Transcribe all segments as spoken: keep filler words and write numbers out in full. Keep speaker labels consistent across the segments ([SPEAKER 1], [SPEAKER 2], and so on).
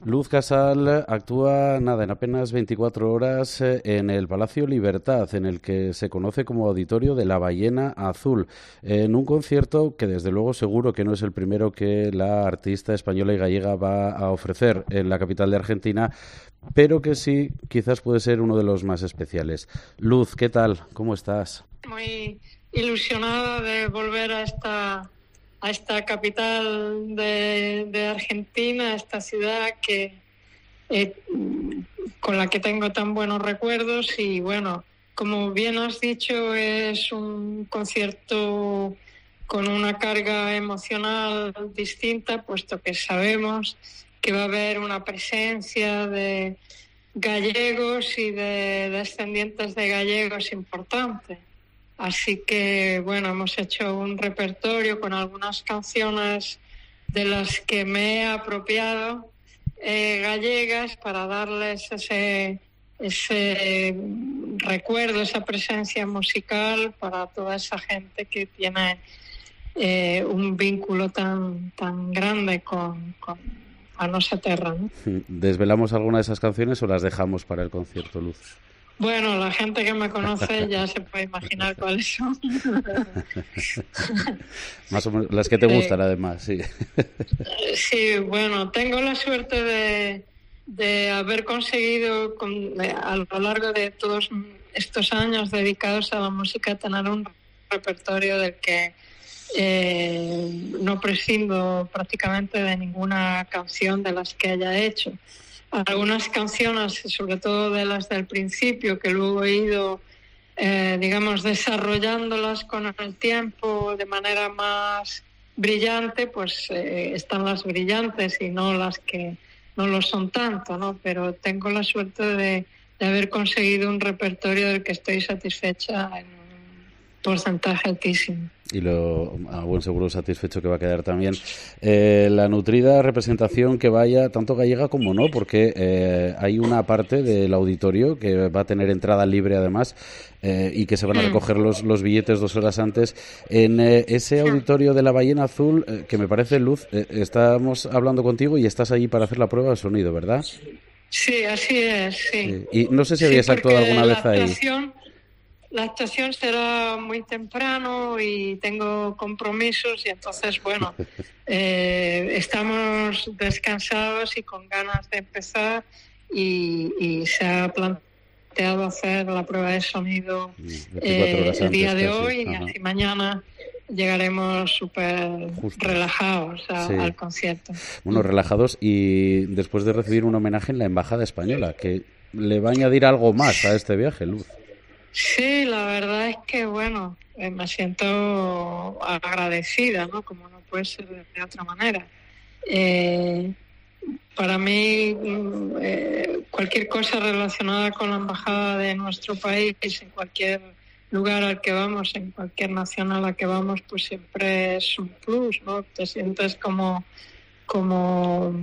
[SPEAKER 1] Luz Casal actúa, nada, en apenas veinticuatro horas en el Palacio Libertad, en el que se conoce como Auditorio de la Ballena Azul, en un concierto que desde luego seguro que no es el primero que la artista española y gallega va a ofrecer en la capital de Argentina, pero que sí, quizás puede ser uno de los más especiales. Luz, ¿qué tal? ¿Cómo estás?
[SPEAKER 2] Muy ilusionada de volver a esta... a esta capital de, de Argentina, esta ciudad que eh, con la que tengo tan buenos recuerdos. Y bueno, como bien has dicho, es un concierto con una carga emocional distinta, puesto que sabemos que va a haber una presencia de gallegos y de descendientes de gallegos importante. Así que, bueno, hemos hecho un repertorio con algunas canciones de las que me he apropiado eh, gallegas para darles ese, ese recuerdo, esa presencia musical para toda esa gente que tiene eh, un vínculo tan, tan grande con, con a nosa terra, ¿no?
[SPEAKER 1] ¿Desvelamos alguna de esas canciones o las dejamos para el concierto, Luz?
[SPEAKER 2] Bueno, la gente que me conoce ya se puede imaginar cuáles son.
[SPEAKER 1] Más o menos las que te gustan, sí. Además, sí.
[SPEAKER 2] Sí, bueno, tengo la suerte de, de haber conseguido con, a lo largo de todos estos años dedicados a la música tener un repertorio del que eh, no prescindo prácticamente de ninguna canción de las que haya hecho. Algunas canciones, sobre todo de las del principio, que luego he ido, eh, digamos, desarrollándolas con el tiempo de manera más brillante, pues eh, están las brillantes y no las que no lo son tanto, ¿no? Pero tengo la suerte de, de haber conseguido un repertorio del que estoy satisfecha en un porcentaje altísimo.
[SPEAKER 1] Y lo a buen seguro satisfecho que va a quedar también eh, la nutrida representación que vaya tanto gallega como no, porque eh, hay una parte del auditorio que va a tener entrada libre además eh, y que se van a recoger los, los billetes dos horas antes en eh, ese auditorio de la Ballena Azul, eh, que me parece, Luz, eh, estamos hablando contigo y estás allí para hacer la prueba de sonido, ¿verdad?
[SPEAKER 2] Sí, así es, sí.
[SPEAKER 1] sí. Y no sé si habías sí, actuado alguna vez ahí.
[SPEAKER 2] Actuación... La actuación será muy temprano y tengo compromisos y entonces, bueno, eh, estamos descansados y con ganas de empezar y, y se ha planteado hacer la prueba de sonido eh, el día de hoy y así mañana llegaremos súper relajados a, sí. al concierto.
[SPEAKER 1] Bueno, relajados y después de recibir un homenaje en la Embajada Española, que le va a añadir algo más a este viaje, Luz.
[SPEAKER 2] Sí, la verdad es que, bueno, eh, me siento agradecida, ¿no? Como no puede ser de otra manera. Eh, para mí, eh, cualquier cosa relacionada con la embajada de nuestro país, en cualquier lugar al que vamos, en cualquier nación a la que vamos, pues siempre es un plus, ¿no? Te sientes como, como,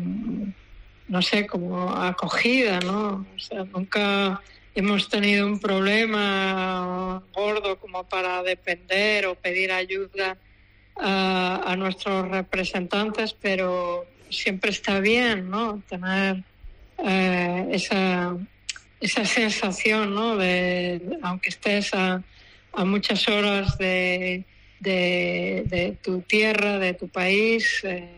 [SPEAKER 2] no sé, como acogida, ¿no? O sea, nunca... hemos tenido un problema gordo como para depender o pedir ayuda a, a nuestros representantes, pero siempre está bien, ¿no? Tener eh, esa, esa sensación, ¿no? De, aunque estés a, a muchas horas de, de, de tu tierra, de tu país, eh,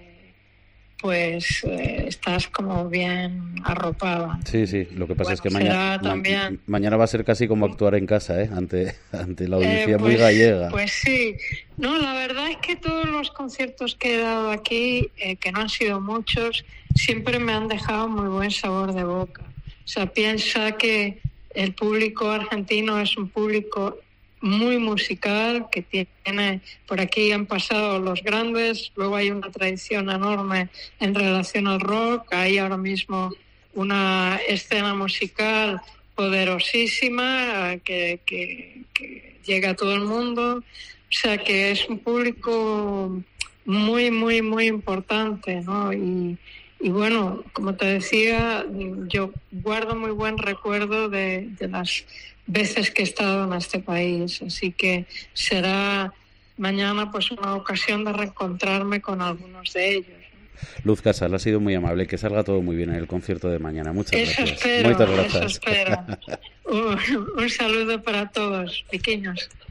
[SPEAKER 2] pues eh, estás como bien arropada.
[SPEAKER 1] Sí, sí, lo que pasa
[SPEAKER 2] bueno,
[SPEAKER 1] es que mañana
[SPEAKER 2] también...
[SPEAKER 1] ma- mañana va a ser casi como actuar en casa, ¿eh? Ante, ante la audiencia eh,
[SPEAKER 2] pues,
[SPEAKER 1] muy gallega.
[SPEAKER 2] Pues sí, no, la verdad es que todos los conciertos que he dado aquí, eh, que no han sido muchos, siempre me han dejado muy buen sabor de boca. O sea, piensa que el público argentino es un público muy musical, que tiene, por aquí han pasado los grandes, luego hay una tradición enorme en relación al rock, hay ahora mismo una escena musical poderosísima que, que, que llega a todo el mundo, o sea que es un público muy, muy, muy importante, ¿no? Y, y bueno, como te decía, yo guardo muy buen recuerdo de, de las veces que he estado en este país, así que será mañana pues una ocasión de reencontrarme con algunos de ellos.
[SPEAKER 1] Luz Casal, ha sido muy amable, que salga todo muy bien en el concierto de mañana. Muchas
[SPEAKER 2] eso
[SPEAKER 1] gracias.
[SPEAKER 2] Espero,
[SPEAKER 1] Muchas gracias.
[SPEAKER 2] Eso espero. un, un saludo para todos, pequeños.